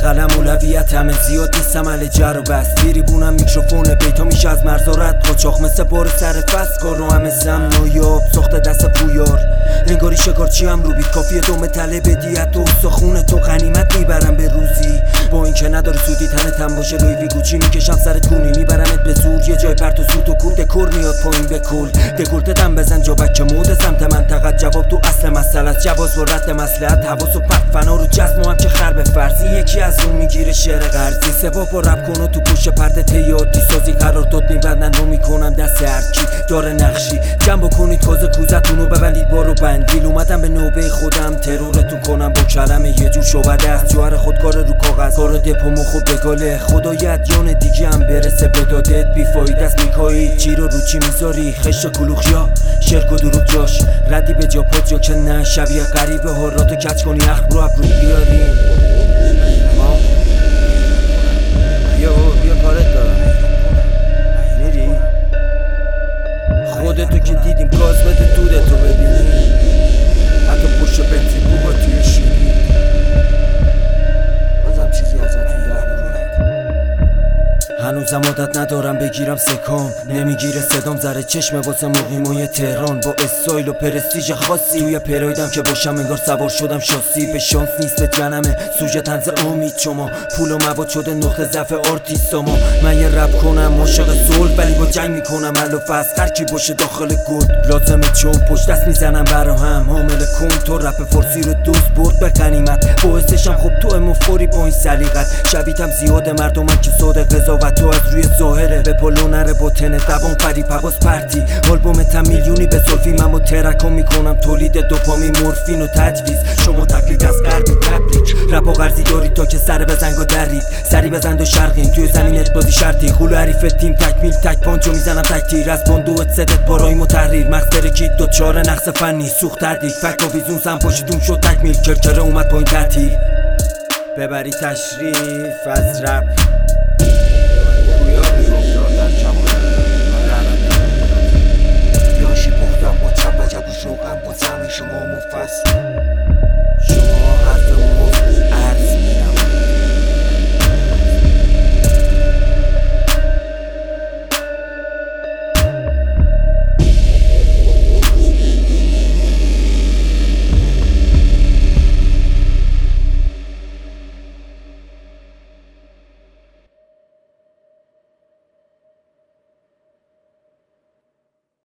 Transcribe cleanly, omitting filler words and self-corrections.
قلم اولویت همه زیاد نیستم علی جر و بس تریبونم میکروفون بیتا میشه از مرز و رد قاچاق مثل بار سر فست کار رو همه زم نایاب ساخته دست پویار انگاری شکارچی هم رو بیت کافیه دوم تله بدیت و استخونه تو غنیمت میبرم به روزی با اینکه نداری سودی تنتم باشه لوی گوچی میکشم سرت کونی میبرمت به زور یه جای پرت و سوت و کور دکور میاد پایین به کل دکولتتم بزن جا بچه مود سمت منطقت جواب تو اصل مسئله است جواز و رد مسلحت حواس و پت فنا رو جزم و هم که خر به فرضی یکی از اون میگیره شعر قرضی سباب و رب کن و تو پوش پرده تیاتی سازی قرار داد میبندن رو میکنم دست هرکی داره نقشی جمع بکنید تازه کوزتونو ببندید بارو بندیل اومدم به نوبه خودم ترورتون کنم با کلمه یه جور شعبده است جوهر خودکار رو کاغذ کار دپو مخو بگاله خدایت یان دیگه هم برسه به دادت بیفاید است میکایی چی رو چی میذاری خشت کلوخیا شرک و دروغ جاش ردی به جا پات جا که نه شبیه غریبه ها راتو کچ کنی اخم رو ابرو بیاری بیا کارت دارم میری خودتو که دیدیم گاز بده دودتو ببینی حتی پشت بنزین بوبا توی شیری بازم چیزی ازتون در هنوزم عادت ندارم بگیرم سکام نمیگیره صدام زره چشمه واسه مقیمای تهران با استایل و پرستیژ خاصی توی پرایدم که باشم انگار سوار شدم شاسی به شانس نیست به جنمه سوژه طنز امید شما پول و مواد شده نقطه ضعف آرتیستاما من یه رپ کنم عاشق صلح ولی با جنگ میکنم حل و فصل هر کی باشه داخل گل لازمه چون پشت دست میزنم برا هم حامل کن تو رپ فارسی رو دوست برد به غنیمت باعثشم خب تو مفوری با این سلیقت شبیتم زیاده مردمم که ساده قضاوت تو از روی ظاهره به پلو نره با تنه دوان فری پواز پرتی آلبومتم میلیونی به سلفی من با ترکم میکنم تولید دوپامین مورفین و تجویز شما تقلید از غربی تبریک رپا قرضی دارید تا که سر بزنگ و درید سری بزند و شرقین توی زمینت بازی شرطی خلو حریف تیم تکمیل تک پانچو میزنم تک تیر از باندوت صدت بارایم و تحریر مغز ترکید دو چاره نقص فنی سوخت تردید فکر و ویزون سم پاشیدون شد تکمیل کرکره اومد پایین تحتیر ببری تشریف از رپ